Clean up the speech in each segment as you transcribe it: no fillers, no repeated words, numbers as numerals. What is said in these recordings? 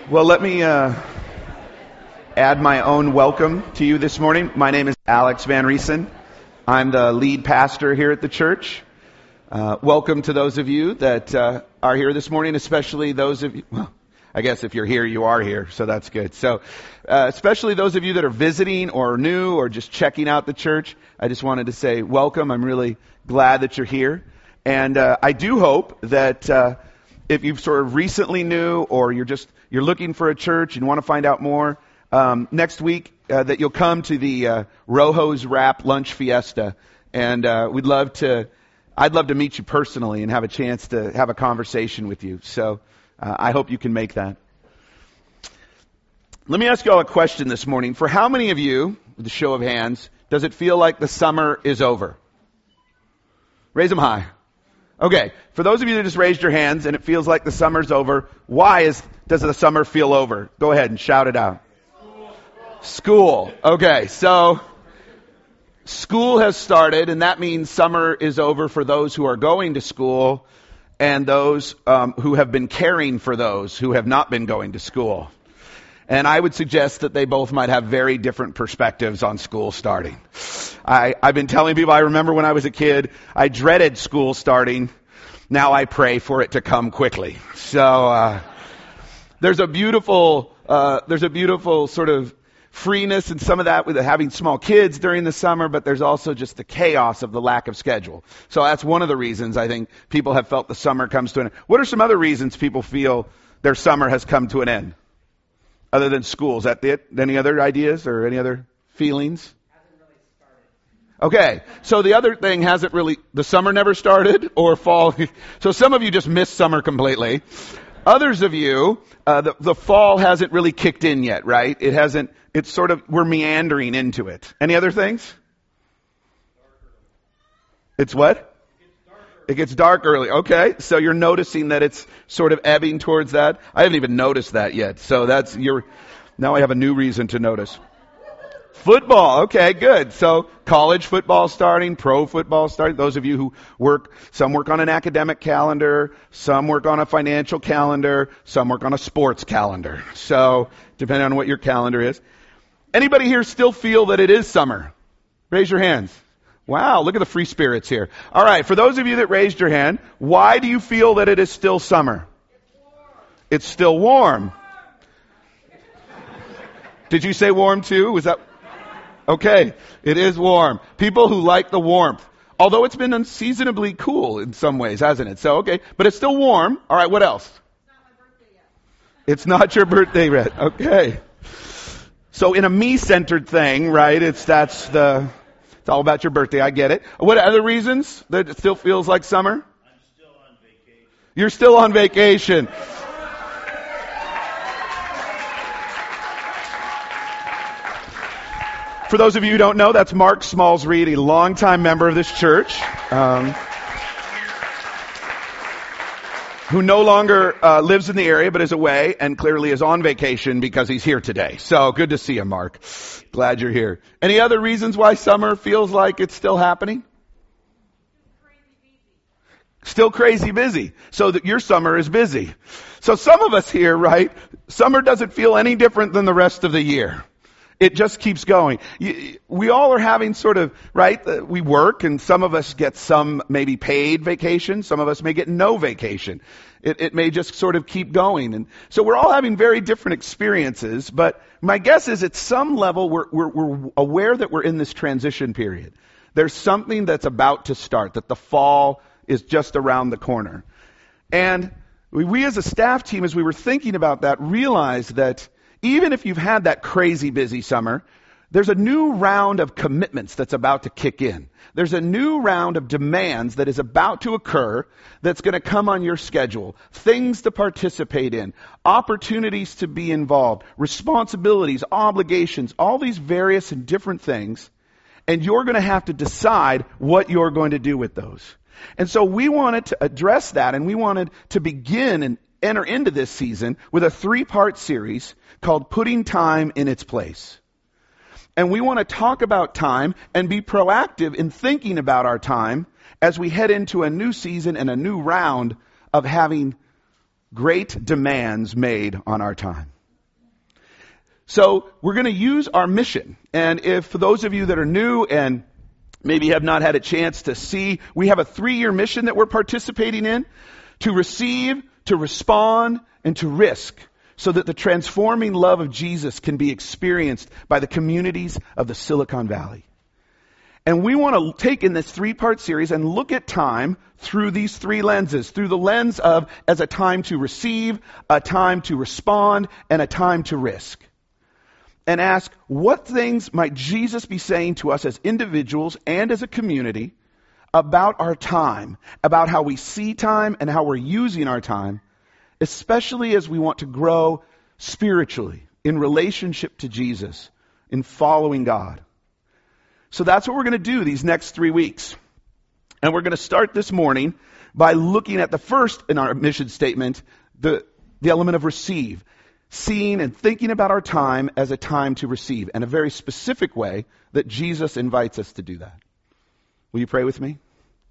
Well, let me add my own welcome to you this morning. My name is Alex Van Riesen. I'm the lead pastor here at the church. Welcome to those of you that are here this morning, especially those of you, well, I guess if you're here, you are here, so that's good. So, especially those of you that are visiting or new or just checking out the church, I just wanted to say welcome. I'm really glad that you're here. And I do hope that if you've sort of recently new or you're looking for a church and want to find out more, next week that you'll come to the Rojo's Wrap Lunch Fiesta. And I'd love to meet you personally and have a chance to have a conversation with you. So I hope you can make that. Let me ask you all a question this morning. For how many of you, with a show of hands, does it feel like the summer is over? Raise them high. Okay, for those of you that just raised your hands and it feels like the summer's over, does the summer feel over? Go ahead and shout it out. School. Okay, so school has started, and that means summer is over for those who are going to school and those who have been caring for those who have not been going to school. And I would suggest that they both might have very different perspectives on school starting. I've been telling people, I remember when I was a kid, I dreaded school starting. Now I pray for it to come quickly. So there's a beautiful sort of freeness and some of that with having small kids during the summer, but there's also just the chaos of the lack of schedule. So that's one of the reasons I think people have felt the summer comes to an end. What are some other reasons people feel their summer has come to an end? Other than school, is that it? Any other ideas or any other feelings? Hasn't really started. Okay, so the other thing the summer never started or fall. So some of you just missed summer completely. Others of you, the fall hasn't really kicked in yet, right? It hasn't, we're meandering into it. Any other things? It's what? It gets dark early. Okay, so you're noticing that it's sort of ebbing towards that. I haven't even noticed that yet. So now I have a new reason to notice. Football. Okay, good. So college football starting, pro football starting. Those of you who some work on an academic calendar, some work on a financial calendar, some work on a sports calendar. So depending on what your calendar is. Anybody here still feel that it is summer? Raise your hands. Wow, look at the free spirits here. All right, for those of you that raised your hand, why do you feel that it is still summer? It's still warm. Did you say warm too? Was that? Okay, it is warm. People who like the warmth. Although it's been unseasonably cool in some ways, hasn't it? So, okay, but it's still warm. All right, what else? It's not my birthday yet. It's not your birthday yet. Okay. So in a me-centered thing, right, it's all about your birthday. I get it. What other reasons that it still feels like summer? I'm still on vacation. You're still on vacation. For those of you who don't know, that's Mark Smalls Reed, a longtime member of this church, who no longer lives in the area but is away and clearly is on vacation because he's here today. So good to see you, Mark. Glad you're here. Any other reasons why summer feels like it's still happening? Still crazy busy. So that your summer is busy. So some of us here, right, summer doesn't feel any different than the rest of the year. It just keeps going. We all are having sort of, right, we work and some of us get some maybe paid vacation. Some of us may get no vacation. It may just sort of keep going. And so we're all having very different experiences. But my guess is at some level we're aware that we're in this transition period. There's something that's about to start, that the fall is just around the corner. And we as a staff team, as we were thinking about that, realized that even if you've had that crazy busy summer, there's a new round of commitments that's about to kick in. There's a new round of demands that is about to occur that's going to come on your schedule. Things to participate in, opportunities to be involved, responsibilities, obligations, all these various and different things. And you're going to have to decide what you're going to do with those. And so we wanted to address that, and we wanted to begin and enter into this season with a 3-part series called Putting Time in Its Place. And we want to talk about time and be proactive in thinking about our time as we head into a new season and a new round of having great demands made on our time. So we're going to use our mission. And if for those of you that are new and maybe have not had a chance to see, we have a 3-year mission that we're participating in to receive, to respond, and to risk, so that the transforming love of Jesus can be experienced by the communities of the Silicon Valley. And we want to take in this 3-part series and look at time through these 3 lenses, through the lens of as a time to receive, a time to respond, and a time to risk. And ask, what things might Jesus be saying to us as individuals and as a community about our time, about how we see time and how we're using our time, especially as we want to grow spiritually in relationship to Jesus, in following God. So that's what we're going to do these next 3 weeks. And we're going to start this morning by looking at the first in our mission statement, the element of receive. Seeing and thinking about our time as a time to receive, and a very specific way that Jesus invites us to do that. Will you pray with me?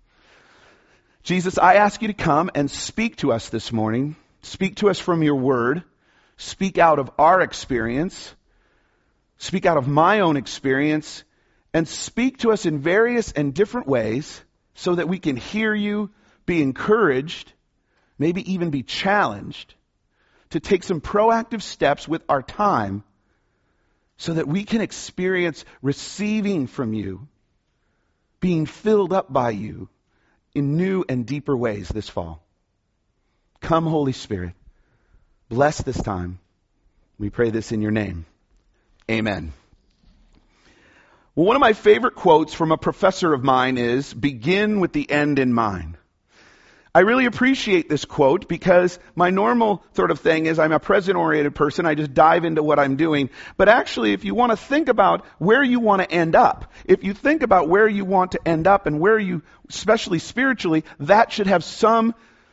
Jesus, I ask you to come and speak to us this morning. Speak to us from your word. Speak out of our experience. Speak out of my own experience. And speak to us in various and different ways so that we can hear you, be encouraged, maybe even be challenged to take some proactive steps with our time so that we can experience receiving from you, being filled up by you in new and deeper ways this fall. Come, Holy Spirit. Bless this time. We pray this in your name. Amen. Well, one of my favorite quotes from a professor of mine is, begin with the end in mind. I really appreciate this quote because my normal sort of thing is I'm a present-oriented person. I just dive into what I'm doing. But actually, if you want to think about where you want to end up, if you think about where you want to end up and where you, especially spiritually, that should have some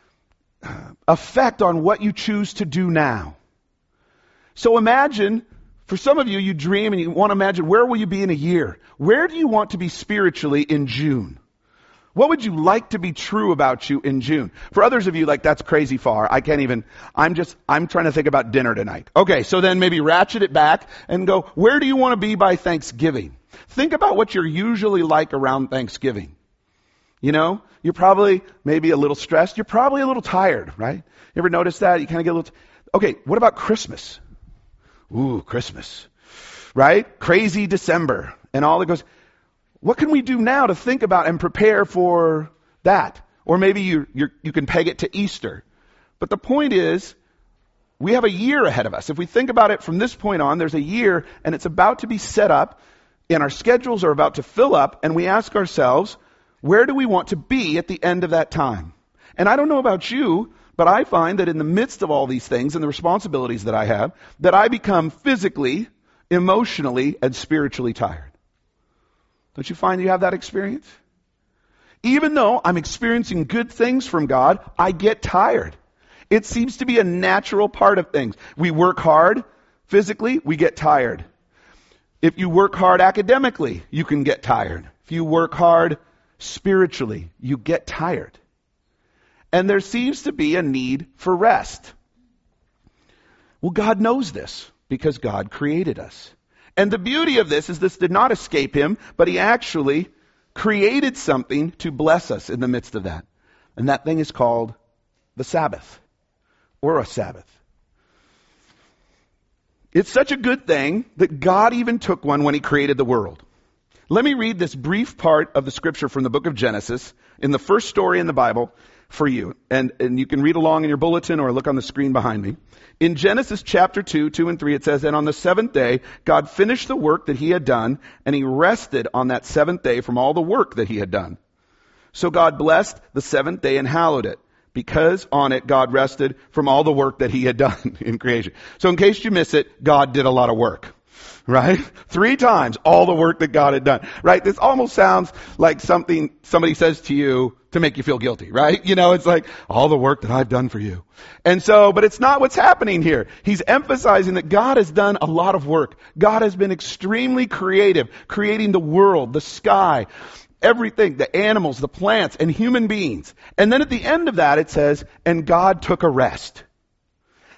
effect on what you choose to do now. So imagine, for some of you, you dream and you want to imagine where will you be in a year? Where do you want to be spiritually in June? What would you like to be true about you in June? For others of you, like, that's crazy far. I'm trying to think about dinner tonight. Okay, so then maybe ratchet it back and go, where do you want to be by Thanksgiving? Think about what you're usually like around Thanksgiving. You know, you're probably maybe a little stressed. You're probably a little tired, right? You ever notice that? You kind of get a little... Okay, what about Christmas? Ooh, Christmas. Right? Crazy December and all that goes... What can we do now to think about and prepare for that? Or maybe you can peg it to Easter. But the point is, we have a year ahead of us. If we think about it from this point on, there's a year and it's about to be set up and our schedules are about to fill up, and we ask ourselves, where do we want to be at the end of that time? And I don't know about you, but I find that in the midst of all these things and the responsibilities that I have, that I become physically, emotionally, and spiritually tired. Don't you find you have that experience? Even though I'm experiencing good things from God, I get tired. It seems to be a natural part of things. We work hard physically, we get tired. If you work hard academically, you can get tired. If you work hard spiritually, you get tired. And there seems to be a need for rest. Well, God knows this because God created us. And the beauty of this is this did not escape him, but he actually created something to bless us in the midst of that. And that thing is called the Sabbath, or a Sabbath. It's such a good thing that God even took one when he created the world. Let me read this brief part of the scripture from the book of Genesis, in the first story in the Bible, for you. And you can read along in your bulletin or look on the screen behind me. In Genesis chapter 2, 2 and 3, it says, and on the seventh day, God finished the work that he had done, and he rested on that seventh day from all the work that he had done. So God blessed the seventh day and hallowed it, because on it God rested from all the work that he had done in creation. So in case you miss it, God did a lot of work. Right? 3 times all the work that God had done. Right? This almost sounds like something somebody says to you to make you feel guilty, right? You know, it's like, all the work that I've done for you. And so, but it's not what's happening here. He's emphasizing that God has done a lot of work. God has been extremely creative, creating the world, the sky, everything, the animals, the plants, and human beings. And then at the end of that it says, and God took a rest.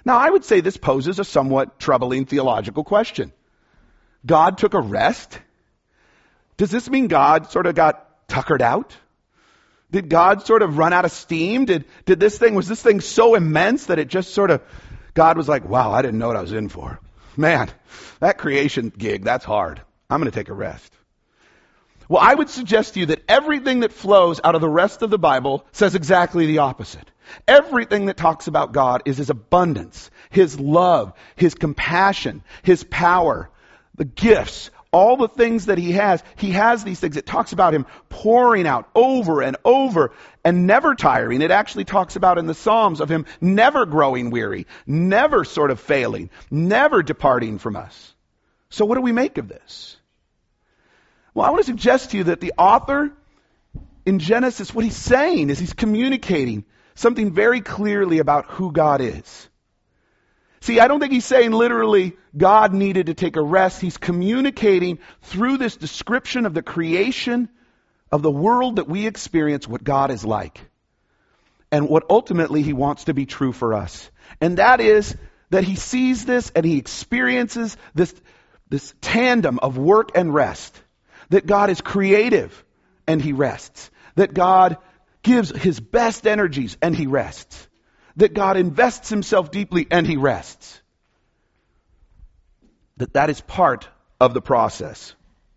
Now, I would say this poses a somewhat troubling theological question. God took a rest? Does this mean God sort of got tuckered out? Did God sort of run out of steam? Was this thing so immense that it just sort of, God was like, wow, I didn't know what I was in for. Man, that creation gig, that's hard. I'm going to take a rest. Well, I would suggest to you that everything that flows out of the rest of the Bible says exactly the opposite. Everything that talks about God is His abundance, His love, His compassion, His power, the gifts, all the things that He has these things. It talks about Him pouring out over and over and never tiring. It actually talks about in the Psalms of Him never growing weary, never sort of failing, never departing from us. So what do we make of this? Well, I want to suggest to you that the author in Genesis, what he's saying is he's communicating something very clearly about who God is. See, I don't think he's saying literally God needed to take a rest. He's communicating through this description of the creation of the world that we experience what God is like. And what ultimately He wants to be true for us. And that is that He sees this and He experiences this tandem of work and rest. That God is creative and He rests. That God gives His best energies and He rests. That God invests Himself deeply and He rests. That is part of the process.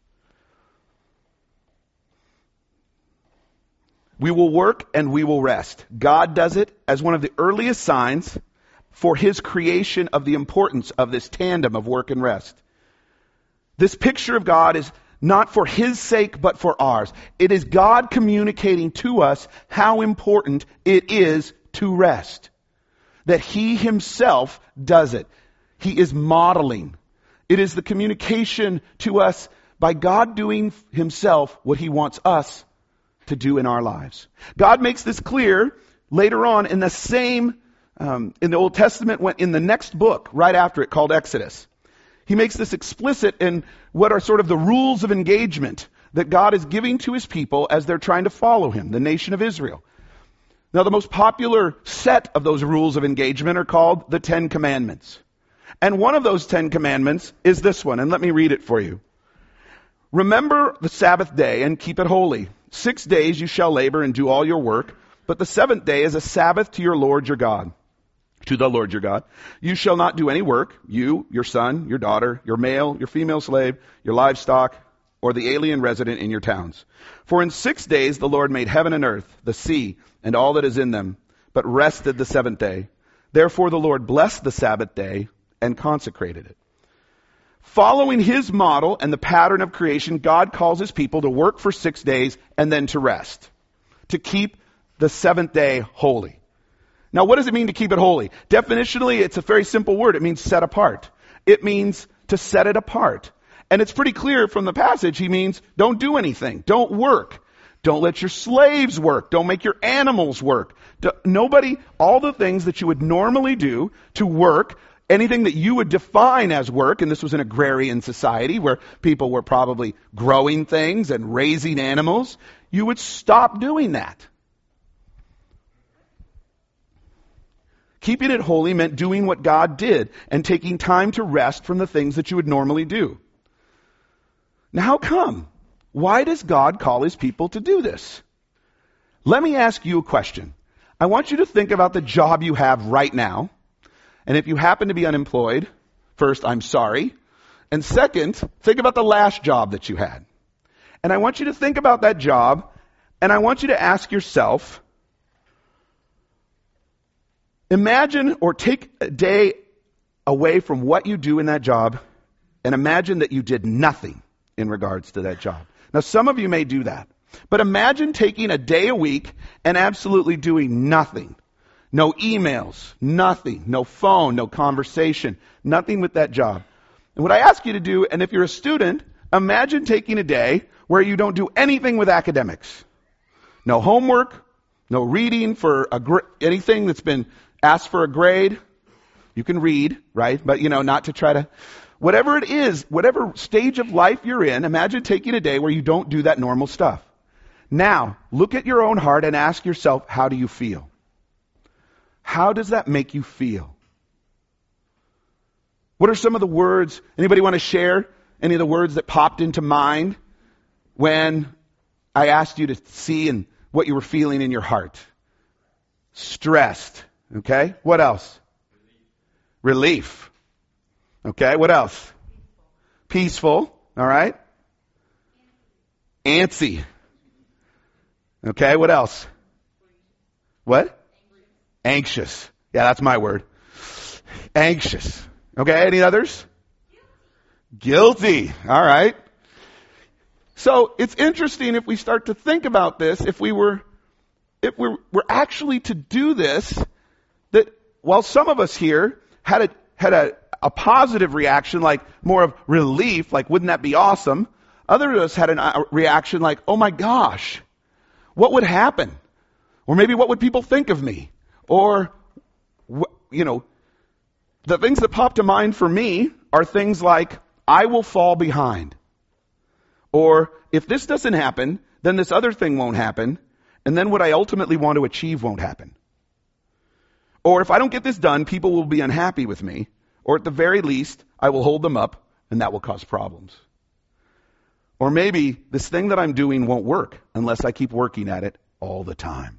We will work and we will rest. God does it as one of the earliest signs for His creation of the importance of this tandem of work and rest. This picture of God is not for His sake, but for ours. It is God communicating to us how important it is to rest. That He Himself does it. He is modeling. It is the communication to us by God doing Himself what He wants us to do in our lives. God makes this clear later on in the same, in the Old Testament, in the next book, right after it, called Exodus. He makes this explicit in what are sort of the rules of engagement that God is giving to His people as they're trying to follow Him, the nation of Israel. Now, the most popular set of those rules of engagement are called the Ten Commandments. And one of those 10 commandments is this one, and let me read it for you. Remember the Sabbath day and keep it holy. 6 days you shall labor and do all your work, but the seventh day is a Sabbath to your Lord your God. To the Lord your God. You shall not do any work, you, your son, your daughter, your male, your female slave, your livestock, or the alien resident in your towns. For in 6 days the Lord made heaven and earth, the sea, and all that is in them, but rested the seventh day. Therefore the Lord blessed the Sabbath day and consecrated it. Following His model and the pattern of creation, God calls His people to work for 6 days and then to rest. To keep the seventh day holy. Now, what does it mean to keep it holy? Definitionally, it's a very simple word. It means set apart. It means to set it apart. And it's pretty clear from the passage, He means don't do anything. Don't work. Don't let your slaves work. Don't make your animals work. All the things that you would normally do to work, anything that you would define as work, and this was an agrarian society where people were probably growing things and raising animals, you would stop doing that. Keeping it holy meant doing what God did and taking time to rest from the things that you would normally do. Now, how come? Why does God call His people to do this? Let me ask you a question. I want you to think about the job you have right now. And if you happen to be unemployed, first, I'm sorry. And second, think about the last job that you had. And I want you to think about that job, and I want you to ask yourself, imagine or take a day away from what you do in that job and imagine that you did nothing in regards to that job. Now, some of you may do that. But imagine taking a day a week and absolutely doing nothing. No emails, nothing, no phone, no conversation, nothing with that job. And what I ask you to do, and if you're a student, imagine taking a day where you don't do anything with academics. No homework, no reading for anything that's been asked for a grade. You can read, right? But, not to try to... Whatever it is, whatever stage of life you're in, imagine taking a day where you don't do that normal stuff. Now, look at your own heart and ask yourself, how do you feel? How does that make you feel? What are some of the words? Anybody want to share any of the words that popped into mind when I asked you to see and what you were feeling in your heart? Stressed. Okay. What else? Relief. Okay. What else? Peaceful. All right. Antsy. Okay. What else? What? Anxious. Yeah, that's my word. Anxious. Okay. Any others? Guilty. All right. So it's interesting if we start to think about this, if we're actually to do this, that while some of us here had a positive reaction, like more of relief, like wouldn't that be awesome? Others of us had a reaction like, oh my gosh, what would happen? Or maybe what would people think of me? Or, the things that pop to mind for me are things like, I will fall behind. Or if this doesn't happen, then this other thing won't happen. And then what I ultimately want to achieve won't happen. Or if I don't get this done, people will be unhappy with me. Or at the very least, I will hold them up and that will cause problems. Or maybe this thing that I'm doing won't work unless I keep working at it all the time.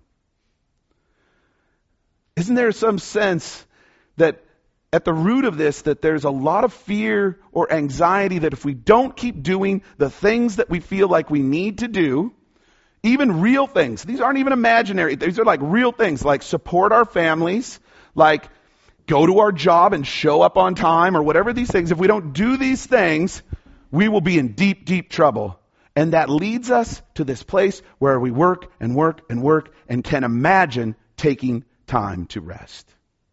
Isn't there some sense that at the root of this, that there's a lot of fear or anxiety that if we don't keep doing the things that we feel like we need to do, even real things, these aren't even imaginary, these are like real things, like support our families, like go to our job and show up on time or whatever these things, if we don't do these things, we will be in deep, deep trouble. And that leads us to this place where we work and work and work and can imagine taking time to rest.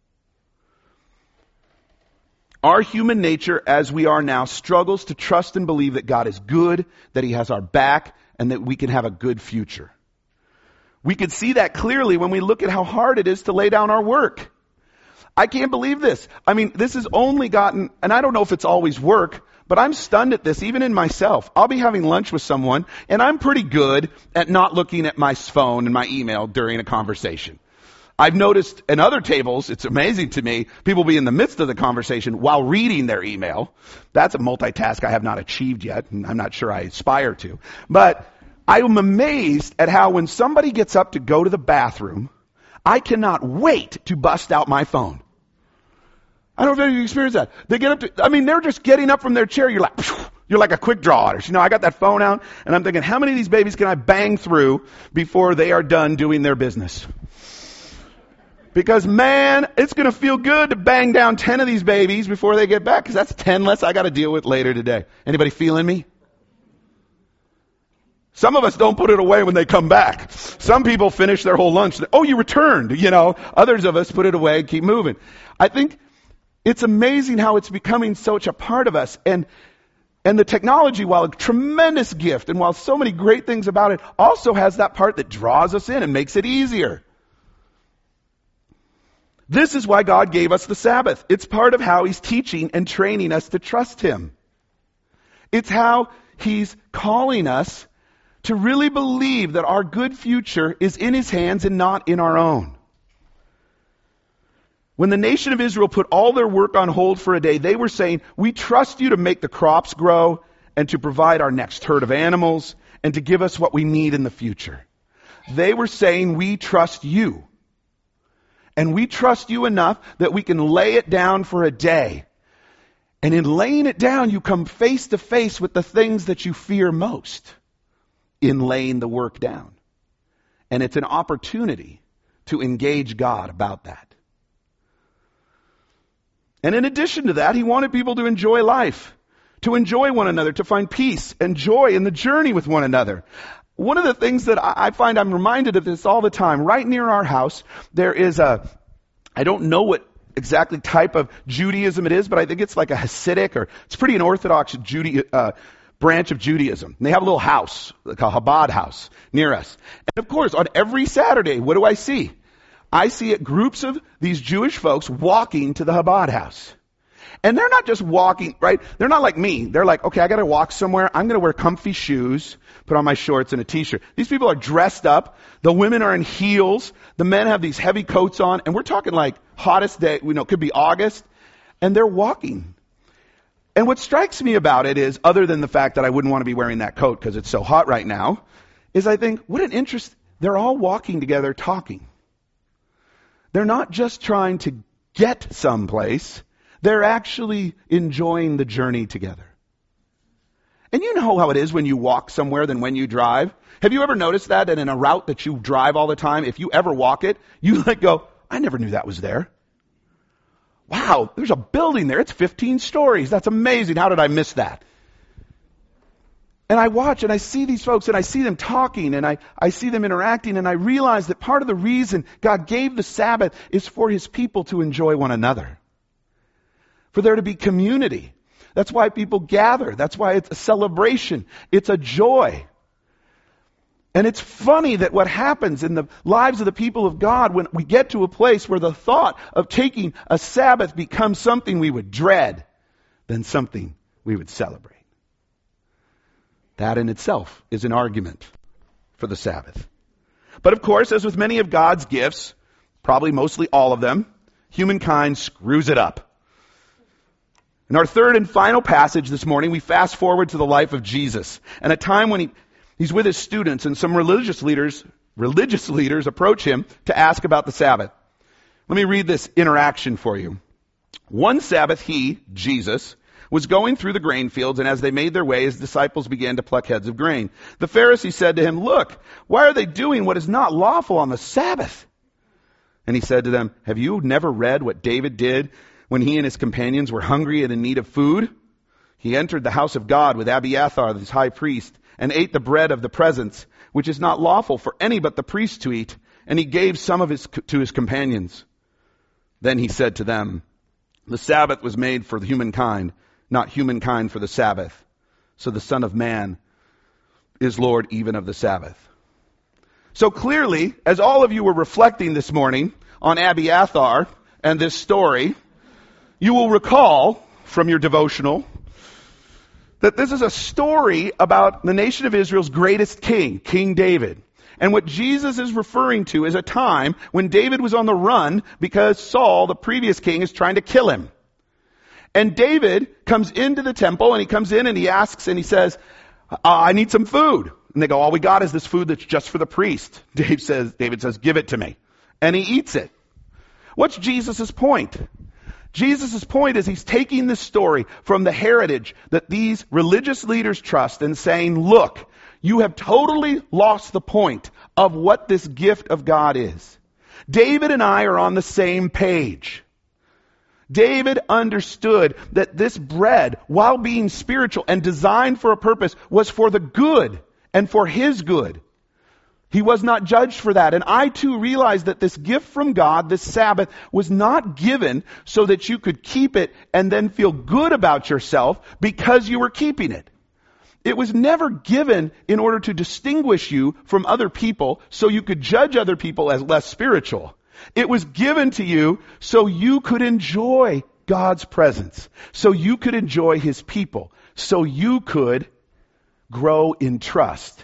Our human nature, as we are now, struggles to trust and believe that God is good, that He has our back, and that we can have a good future. We can see that clearly when we look at how hard it is to lay down our work. I can't believe this. I mean, this has only gotten, and I don't know if it's always work, but I'm stunned at this, even in myself. I'll be having lunch with someone, and I'm pretty good at not looking at my phone and my email during a conversation. I've noticed in other tables, it's amazing to me, people be in the midst of the conversation while reading their email. That's a multitask I have not achieved yet, and I'm not sure I aspire to. But I am amazed at how when somebody gets up to go to the bathroom, I cannot wait to bust out my phone. I don't know if you experience that. They get up to, they're just getting up from their chair. You're like a quick draw artist. I got that phone out, and I'm thinking, how many of these babies can I bang through before they are done doing their business? Because, man, it's going to feel good to bang down 10 of these babies before they get back, because that's 10 less I got to deal with later today. Anybody feeling me? Some of us don't put it away when they come back. Some people finish their whole lunch. Oh, you returned, Others of us put it away and keep moving. I think it's amazing how it's becoming such a part of us. And the technology, while a tremendous gift, and while so many great things about it, also has that part that draws us in and makes it easier. This is why God gave us the Sabbath. It's part of how He's teaching and training us to trust Him. It's how He's calling us to really believe that our good future is in His hands and not in our own. When the nation of Israel put all their work on hold for a day, they were saying, we trust you to make the crops grow and to provide our next herd of animals and to give us what we need in the future. They were saying, we trust you. And we trust you enough that we can lay it down for a day. And in laying it down, you come face to face with the things that you fear most in laying the work down. And it's an opportunity to engage God about that. And in addition to that, He wanted people to enjoy life, to enjoy one another, to find peace and joy in the journey with one another. One of the things that I find, I'm reminded of this all the time, right near our house, there is I don't know what exactly type of Judaism it is, but I think it's like a Hasidic, or it's pretty an Orthodox branch of Judaism. And they have a little house, like a Chabad house, near us. And of course, on every Saturday, what do I see? I see groups of these Jewish folks walking to the Chabad house. And they're not just walking, right? They're not like me. They're like, okay, I got to walk somewhere. I'm going to wear comfy shoes, put on my shorts and a t-shirt. These people are dressed up. The women are in heels. The men have these heavy coats on. And we're talking like hottest day, it could be August. And they're walking. And what strikes me about it is, other than the fact that I wouldn't want to be wearing that coat because it's so hot right now, is I think, what an interest. They're all walking together talking. They're not just trying to get someplace. They're actually enjoying the journey together. And you know how it is when you walk somewhere than when you drive. Have you ever noticed that in a route that you drive all the time, if you ever walk it, you go, I never knew that was there. Wow, there's a building there. It's 15 stories. That's amazing. How did I miss that? And I watch and I see these folks and I see them talking and I see them interacting and I realize that part of the reason God gave the Sabbath is for His people to enjoy one another. For there to be community. That's why people gather. That's why it's a celebration. It's a joy. And it's funny that what happens in the lives of the people of God when we get to a place where the thought of taking a Sabbath becomes something we would dread than something we would celebrate. That in itself is an argument for the Sabbath. But of course, as with many of God's gifts, probably mostly all of them, humankind screws it up. In our third and final passage this morning, we fast forward to the life of Jesus, and a time when He's with His students, and some religious leaders approach Him to ask about the Sabbath. Let me read this interaction for you. One Sabbath He, Jesus, was going through the grain fields, and as they made their way, His disciples began to pluck heads of grain. The Pharisee said to Him, "Look, why are they doing what is not lawful on the Sabbath?" And He said to them, "Have you never read what David did when he and his companions were hungry and in need of food? He entered the house of God with Abiathar, his high priest, and ate the bread of the presence, which is not lawful for any but the priest to eat, and he gave some of to his companions. Then He said to them, the Sabbath was made for humankind, not humankind for the Sabbath. So the Son of Man is Lord even of the Sabbath." So clearly, as all of you were reflecting this morning on Abiathar and this story, you will recall from your devotional that this is a story about the nation of Israel's greatest king, King David. And what Jesus is referring to is a time when David was on the run because Saul, the previous king, is trying to kill him. And David comes into the temple and he comes in and he asks and he says, I need some food. And they go, all we got is this food that's just for the priest. David says, give it to me. And he eats it. What's Jesus' point? Jesus' point is He's taking this story from the heritage that these religious leaders trust and saying, look, you have totally lost the point of what this gift of God is. David and I are on the same page. David understood that this bread, while being spiritual and designed for a purpose, was for the good and for his good. He was not judged for that. And I too realized that this gift from God, this Sabbath, was not given so that you could keep it and then feel good about yourself because you were keeping it. It was never given in order to distinguish you from other people so you could judge other people as less spiritual. It was given to you so you could enjoy God's presence, so you could enjoy His people, so you could grow in trust.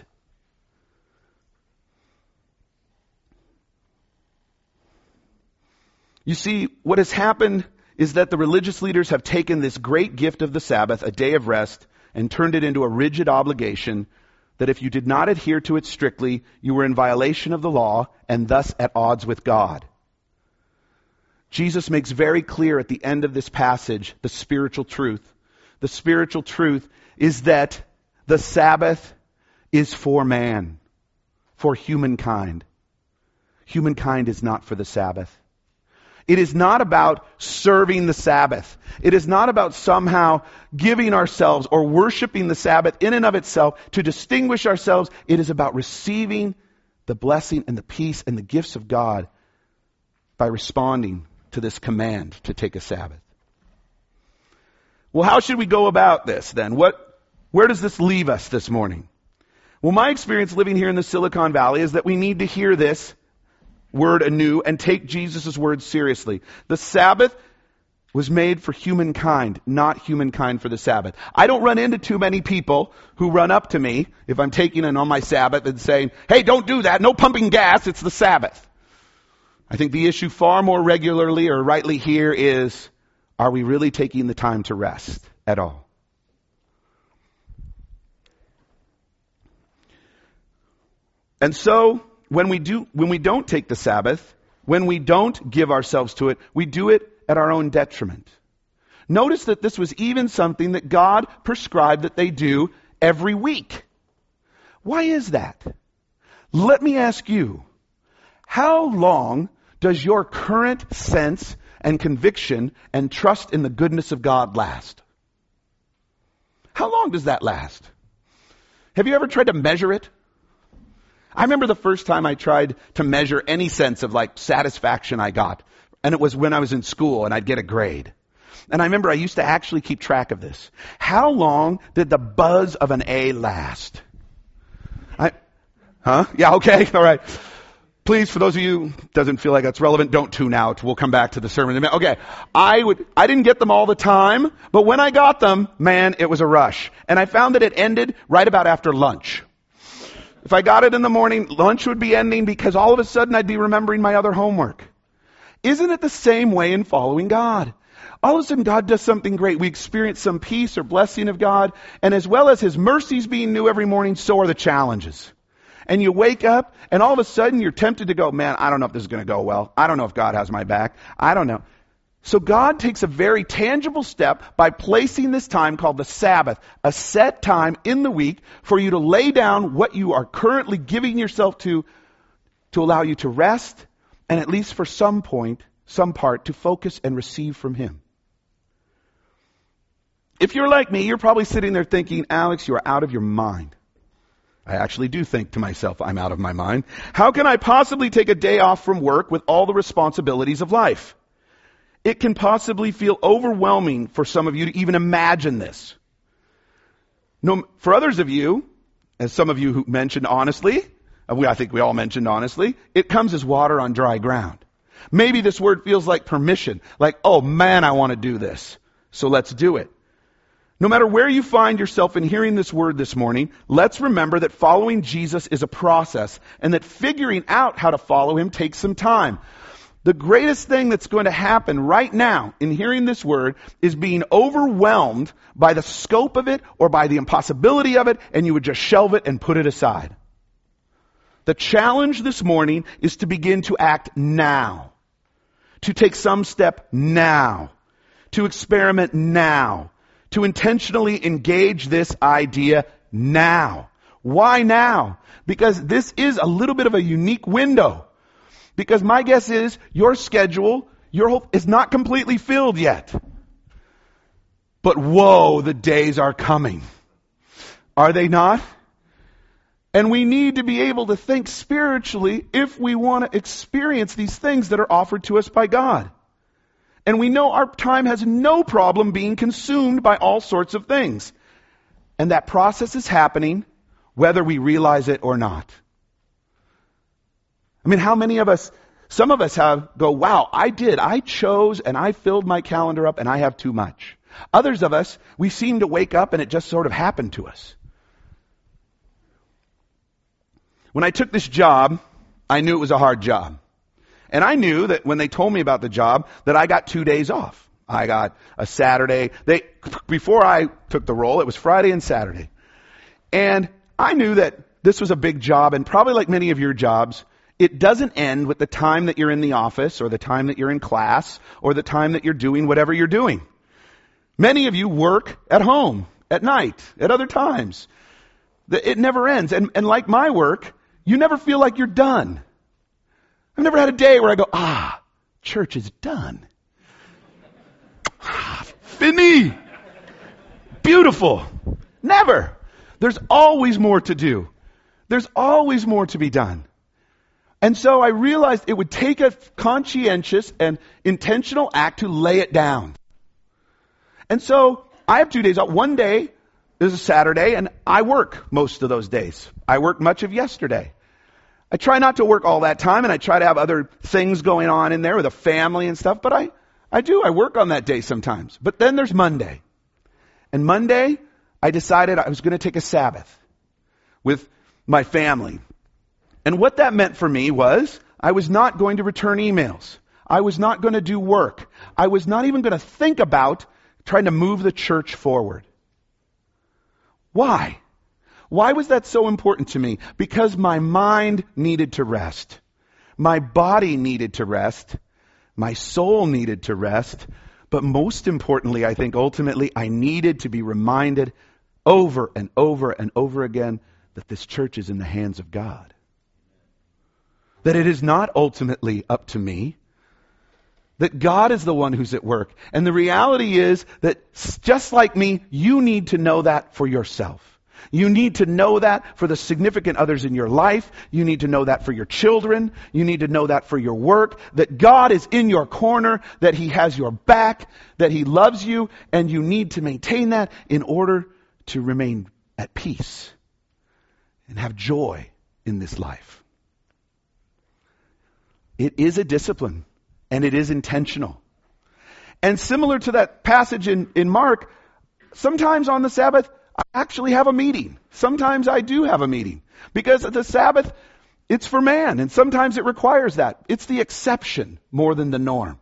You see, what has happened is that the religious leaders have taken this great gift of the Sabbath, a day of rest, and turned it into a rigid obligation that if you did not adhere to it strictly, you were in violation of the law and thus at odds with God. Jesus makes very clear at the end of this passage the spiritual truth. The spiritual truth is that the Sabbath is for man, for humankind. Humankind is not for the Sabbath. It is not about serving the Sabbath. It is not about somehow giving ourselves or worshiping the Sabbath in and of itself to distinguish ourselves. It is about receiving the blessing and the peace and the gifts of God by responding to this command to take a Sabbath. Well, how should we go about this then? Where does this leave us this morning? Well, my experience living here in the Silicon Valley is that we need to hear this word anew and take Jesus' words seriously. The Sabbath was made for humankind, not humankind for the Sabbath. I don't run into too many people who run up to me if I'm taking it on my Sabbath and saying, hey, don't do that, no pumping gas, it's the Sabbath. I think the issue far more regularly or rightly here is, are we really taking the time to rest at all? And so, when we don't take the Sabbath, when we don't give ourselves to it, we do it at our own detriment. Notice that this was even something that God prescribed that they do every week. Why is that? Let me ask you, how long does your current sense and conviction and trust in the goodness of God last? How long does that last? Have you ever tried to measure it? I remember the first time I tried to measure any sense of satisfaction I got. And it was when I was in school and I'd get a grade. And I remember I used to actually keep track of this. How long did the buzz of an A last? Yeah, okay, all right. Please, for those of you who doesn't feel like that's relevant, don't tune out. We'll come back to the sermon in a minute. Okay, I didn't get them all the time, but when I got them, man, it was a rush. And I found that it ended right about after lunch. If I got it in the morning, lunch would be ending because all of a sudden I'd be remembering my other homework. Isn't it the same way in following God? All of a sudden God does something great. We experience some peace or blessing of God, and as well as His mercies being new every morning, so are the challenges. And you wake up, and all of a sudden you're tempted to go, man, I don't know if this is going to go well. I don't know if God has my back. I don't know. So God takes a very tangible step by placing this time called the Sabbath, a set time in the week for you to lay down what you are currently giving yourself to allow you to rest, and at least for some part, to focus and receive from Him. If you're like me, you're probably sitting there thinking, Alex, you are out of your mind. I actually do think to myself, I'm out of my mind. How can I possibly take a day off from work with all the responsibilities of life? It can possibly feel overwhelming for some of you to even imagine this. No, for others of you, as some of you who mentioned honestly, I think we all mentioned honestly, it comes as water on dry ground. Maybe this word feels like permission, like, oh man, I want to do this, so let's do it. No matter where you find yourself in hearing this word this morning, let's remember that following Jesus is a process and that figuring out how to follow Him takes some time. The greatest thing that's going to happen right now in hearing this word is being overwhelmed by the scope of it or by the impossibility of it, and you would just shelve it and put it aside. The challenge this morning is to begin to act now, to take some step now, to experiment now, to intentionally engage this idea now. Why now? Because this is a little bit of a unique window. Because my guess is your schedule, your whole, is not completely filled yet. But whoa, the days are coming. Are they not? And we need to be able to think spiritually if we want to experience these things that are offered to us by God. And we know our time has no problem being consumed by all sorts of things. And that process is happening whether we realize it or not. I mean, how many of us, some of us go, wow, I chose and I filled my calendar up and I have too much. Others of us, we seem to wake up and it just sort of happened to us. When I took this job, I knew it was a hard job. And I knew that when they told me about the job, that I got 2 days off. I got a Saturday. Before I took the role, it was Friday and Saturday. And I knew that this was a big job, and probably like many of your jobs, it doesn't end with the time that you're in the office, or the time that you're in class, or the time that you're doing whatever you're doing. Many of you work at home, at night, at other times. It never ends. And like my work, you never feel like you're done. I've never had a day where I go, church is done. Fini. Beautiful. Never. There's always more to do. There's always more to be done. And so I realized it would take a conscientious and intentional act to lay it down. And so I have 2 days off. One day is a Saturday, and I work most of those days. I work much of yesterday. I try not to work all that time, and I try to have other things going on in there with a family and stuff, but I do. I work on that day sometimes. But then there's Monday. And Monday, I decided I was going to take a Sabbath with my family. And what that meant for me was I was not going to return emails. I was not going to do work. I was not even going to think about trying to move the church forward. Why? Why was that so important to me? Because my mind needed to rest. My body needed to rest. My soul needed to rest. But most importantly, I think ultimately, I needed to be reminded over and over and over again that this church is in the hands of God. That it is not ultimately up to me. That God is the one who's at work. And the reality is that just like me, you need to know that for yourself. You need to know that for the significant others in your life. You need to know that for your children. You need to know that for your work. That God is in your corner, that He has your back, that He loves you, and you need to maintain that in order to remain at peace and have joy in this life. It is a discipline, and it is intentional. And similar to that passage in Mark, sometimes on the Sabbath, I actually have a meeting. Sometimes I do have a meeting. Because the Sabbath, it's for man, and sometimes it requires that. It's the exception more than the norm.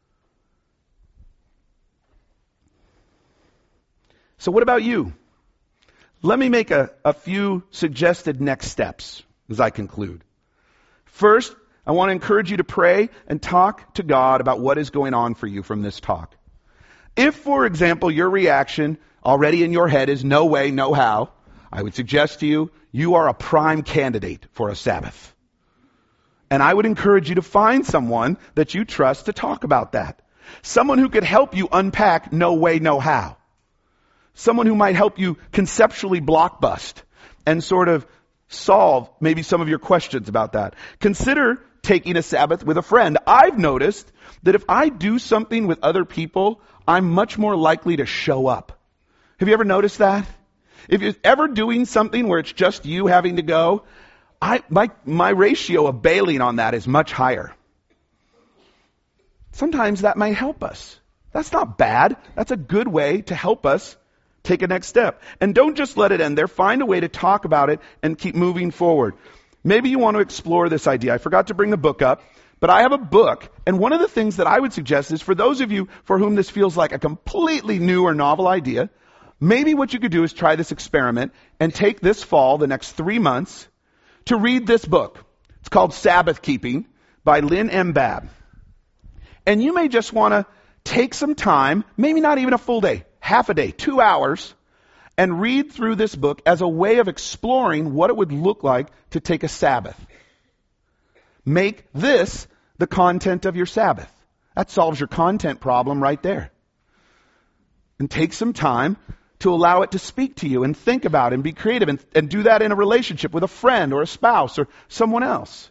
So what about you? Let me make a few suggested next steps as I conclude. First, I want to encourage you to pray and talk to God about what is going on for you from this talk. If, for example, your reaction already in your head is no way, no how, I would suggest to you, you are a prime candidate for a Sabbath. And I would encourage you to find someone that you trust to talk about that. Someone who could help you unpack no way, no how. Someone who might help you conceptually block bust and sort of solve maybe some of your questions about that. Consider taking a Sabbath with a friend. I've noticed that if I do something with other people, I'm much more likely to show up. Have you ever noticed that? If you're ever doing something where it's just you having to go, my ratio of bailing on that is much higher. Sometimes that might help us. That's not bad. That's a good way to help us take a next step. And don't just let it end there. Find a way to talk about it and keep moving forward. Maybe you want to explore this idea. I forgot to bring the book up, but I have a book. And one of the things that I would suggest is for those of you for whom this feels like a completely new or novel idea, maybe what you could do is try this experiment and take this fall, the next 3 months, to read this book. It's called Sabbath Keeping by Lynn M. Babb. And you may just want to take some time, maybe not even a full day, half a day, 2 hours, and read through this book as a way of exploring what it would look like to take a Sabbath. Make this the content of your Sabbath. That solves your content problem right there. And take some time to allow it to speak to you and think about it and be creative and do that in a relationship with a friend or a spouse or someone else.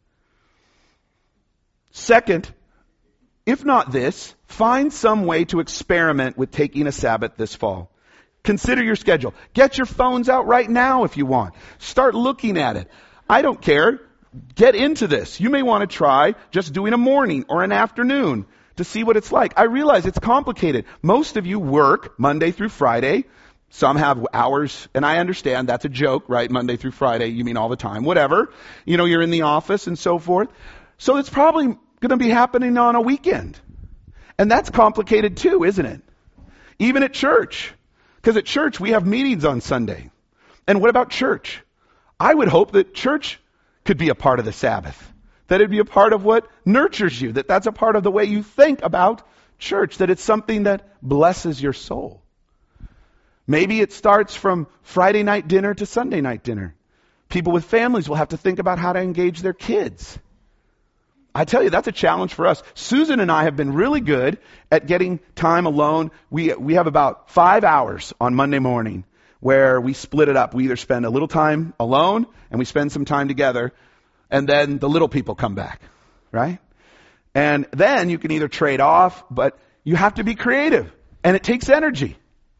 Second, if not this, find some way to experiment with taking a Sabbath this fall. Consider your schedule. Get your phones out right now if you want. Start looking at it. I don't care. Get into this. You may want to try just doing a morning or an afternoon to see what it's like. I realize it's complicated. Most of you work Monday through Friday. Some have hours, and I understand that's a joke, right? Monday through Friday, you mean all the time. Whatever. You're in the office and so forth. So it's probably going to be happening on a weekend. And that's complicated too, isn't it? Even at church. Because at church, we have meetings on Sunday. And what about church? I would hope that church could be a part of the Sabbath. That it'd be a part of what nurtures you. That's a part of the way you think about church. That it's something that blesses your soul. Maybe it starts from Friday night dinner to Sunday night dinner. People with families will have to think about how to engage their kids. I tell you, that's a challenge for us. Susan and I have been really good at getting time alone. We have about 5 hours on Monday morning where we split it up. We either spend a little time alone and we spend some time together, and then the little people come back, right? And then you can either trade off, but you have to be creative, and it takes energy.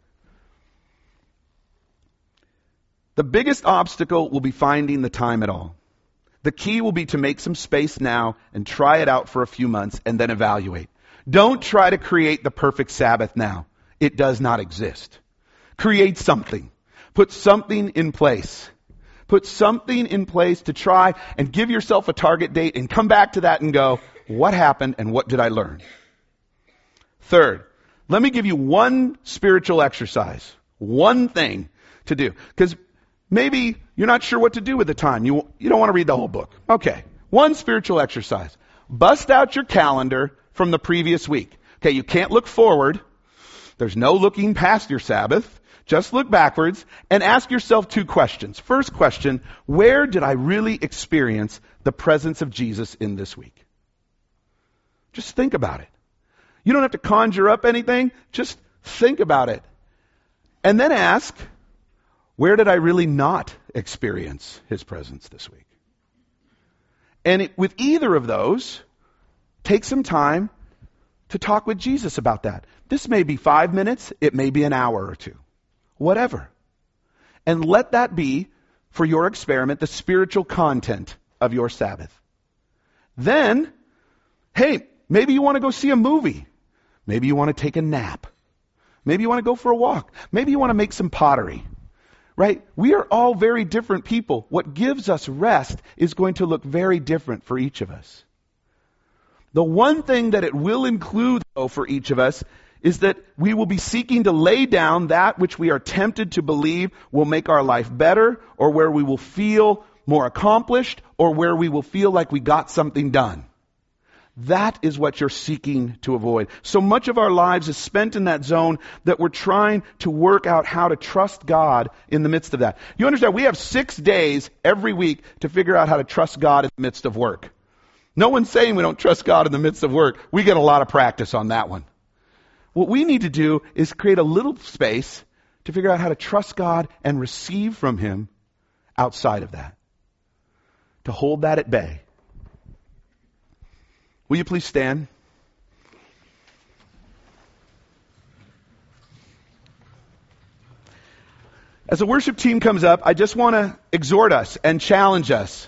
The biggest obstacle will be finding the time at all. The key will be to make some space now and try it out for a few months and then evaluate. Don't try to create the perfect Sabbath now. It does not exist. Create something. Put something in place. Put something in place to try and give yourself a target date and come back to that and go, what happened and what did I learn? Third, let me give you one spiritual exercise. One thing to do. Because Maybe you're not sure what to do with the time. You don't want to read the whole book. Okay. One spiritual exercise. Bust out your calendar from the previous week. Okay, you can't look forward. There's no looking past your Sabbath. Just look backwards and ask yourself 2 questions. First question, where did I really experience the presence of Jesus in this week? Just think about it. You don't have to conjure up anything. Just think about it. And then ask, where did I really not experience His presence this week? And with either of those, take some time to talk with Jesus about that. This may be 5 minutes. It may be an hour or 2. Whatever. And let that be, for your experiment, the spiritual content of your Sabbath. Then, hey, maybe you want to go see a movie. Maybe you want to take a nap. Maybe you want to go for a walk. Maybe you want to make some pottery. Right? We are all very different people. What gives us rest is going to look very different for each of us. The one thing that it will include, though, for each of us is that we will be seeking to lay down that which we are tempted to believe will make our life better, or where we will feel more accomplished, or where we will feel like we got something done. That is what you're seeking to avoid. So much of our lives is spent in that zone that we're trying to work out how to trust God in the midst of that. You understand, we have 6 days every week to figure out how to trust God in the midst of work. No one's saying we don't trust God in the midst of work. We get a lot of practice on that one. What we need to do is create a little space to figure out how to trust God and receive from Him outside of that. To hold that at bay. Will you please stand? As the worship team comes up, I just want to exhort us and challenge us.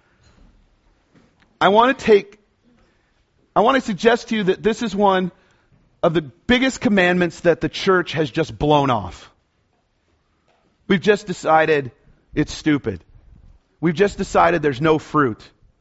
I want to suggest to you that this is one of the biggest commandments that the church has just blown off. We've just decided it's stupid. We've just decided there's no fruit.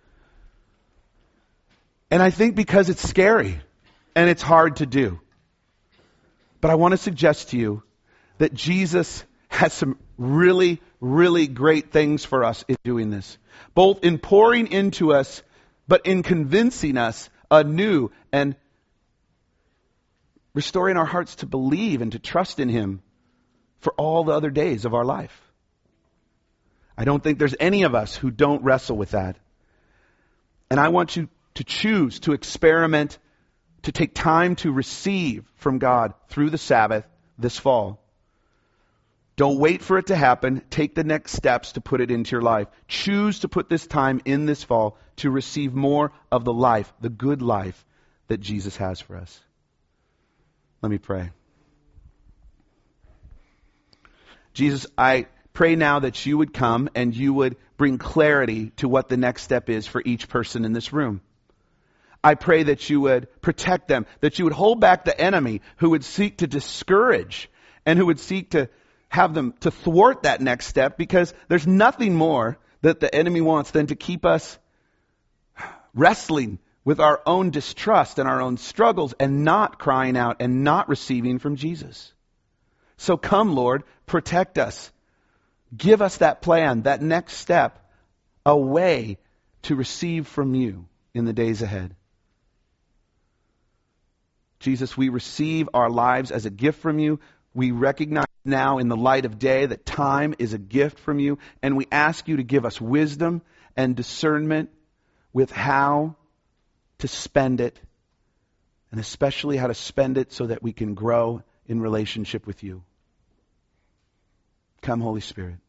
And I think because it's scary and it's hard to do. But I want to suggest to you that Jesus has some really, really great things for us in doing this. Both in pouring into us, but in convincing us anew and restoring our hearts to believe and to trust in Him for all the other days of our life. I don't think there's any of us who don't wrestle with that. And I want you to choose to experiment, to take time to receive from God through the Sabbath this fall. Don't wait for it to happen. Take the next steps to put it into your life. Choose to put this time in this fall to receive more of the life, the good life that Jesus has for us. Let me pray. Jesus, I pray now that you would come and you would bring clarity to what the next step is for each person in this room. I pray that you would protect them, that you would hold back the enemy who would seek to discourage and who would seek to have them to thwart that next step, because there's nothing more that the enemy wants than to keep us wrestling with our own distrust and our own struggles and not crying out and not receiving from Jesus. So come, Lord, protect us. Give us that plan, that next step, a way to receive from you in the days ahead. Jesus, we receive our lives as a gift from you. We recognize now in the light of day that time is a gift from you, and we ask you to give us wisdom and discernment with how to spend it, and especially how to spend it so that we can grow in relationship with you. Come, Holy Spirit.